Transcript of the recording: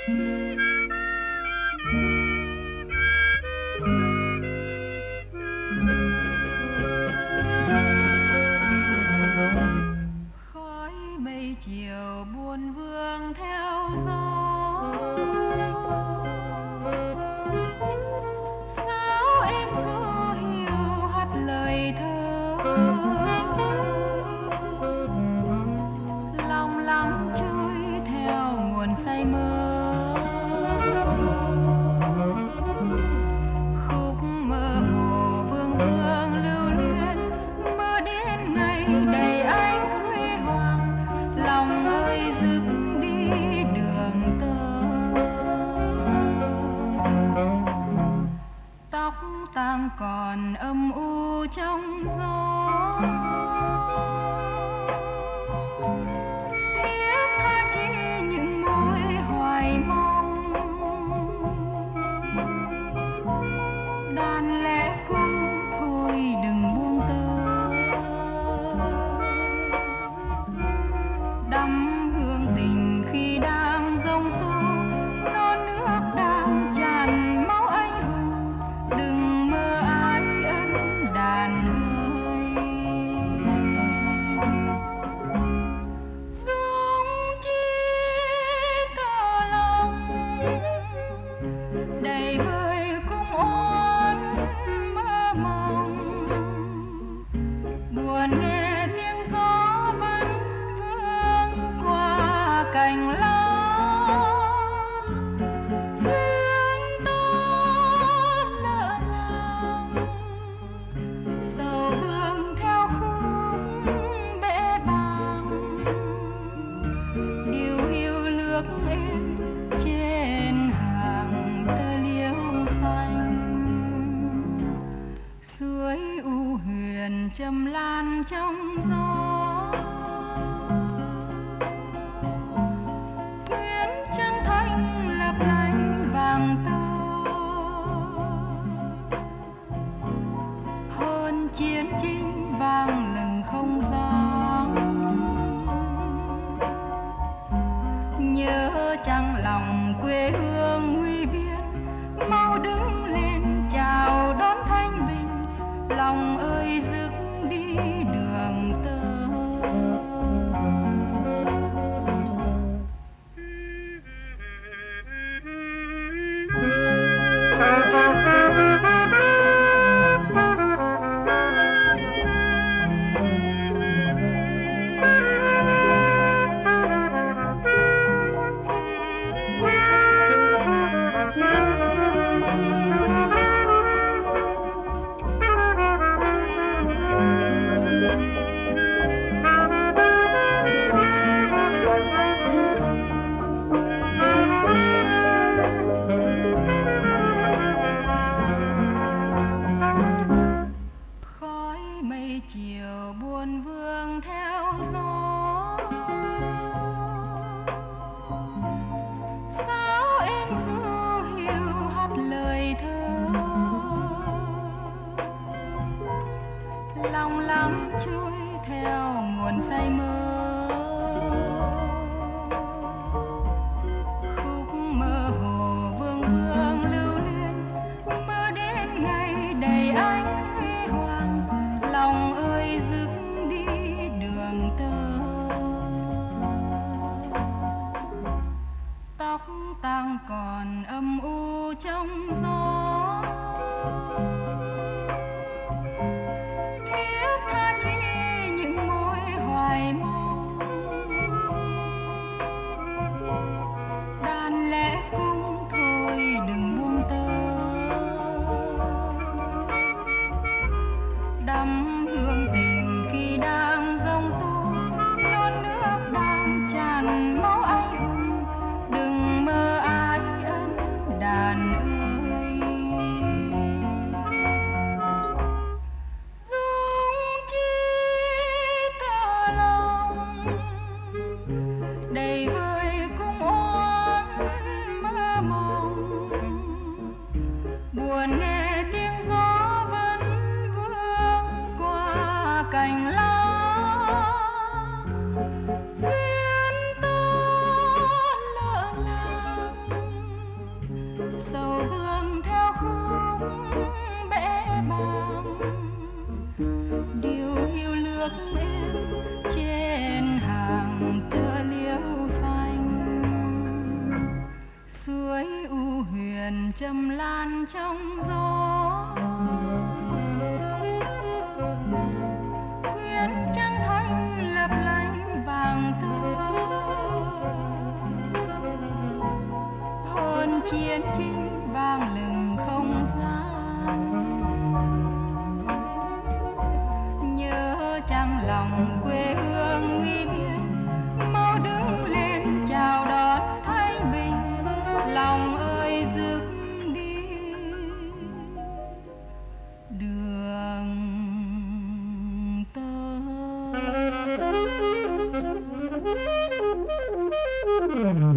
Khói mây chiều buồn vương theo gió, sao em ru hiu hát lời thơ, lòng lắng trôi theo nguồn say mơ, khúc mơ hồ vương vương lưu luyến, mơ đến ngày đầy ánh huy hoàng, lòng ơi dứt đi đường tơ, tóc tang còn âm u trong gió, tiếc tha chi những mối hoài mong, đàn lẽ cung thôi đừng buông tơ, đắm hương tình khi đang giông tố, non nước đang tràn máu anh hùng, đừng mơ ái ân đàn ơi. Dung chi tơ lòng đầy vơi cung ôn mơ mộng, buồn nghe tiếng gió vẫn vương qua cành lá, duyên ta lỡ làng, sầu vương theo khúc bẽ bàng, điều hiu lướt êm trên hàng tơ liễu xanh, suối u huyền trầm lan trong gió, quyến trăng thanh lấp lánh vàng tơ, hồn chiến chinh vang lừng không giang, nhớ trăng lòng quê hương huy viễn, mau đứng lên chào đón thanh bình, lòng ơi dứt đi đường tơ. Khói mây chiều buồn vương theo gió, sao em ru hiu hát lời thơ, lòng lắng trôi theo nguồn say mơ, khúc mơ hồ vương vương lưu luyến, mơ đến ngày đầy ánh huy hoàng, lòng ơi dứt đi đường tơ, tóc tang còn âm u trong gió, thiết tha chi những mối hoài mong, đàn lẽ cung thôi đừng buông tơ, đắm hương tình khi đang giông tố, non nước đang tràn máu anh hùng, đừng mơ ái ân đàn ơi. trầm lan trong gió. Quyến trăng thanh lấp lánh vàng tươi, hồn chiến chinh vang lừng không gian. Nhớ chăng lòng quê hương nguy biên, mau đứng lên chào đón thái bình. Lòng ơi dứt đi đường tơ.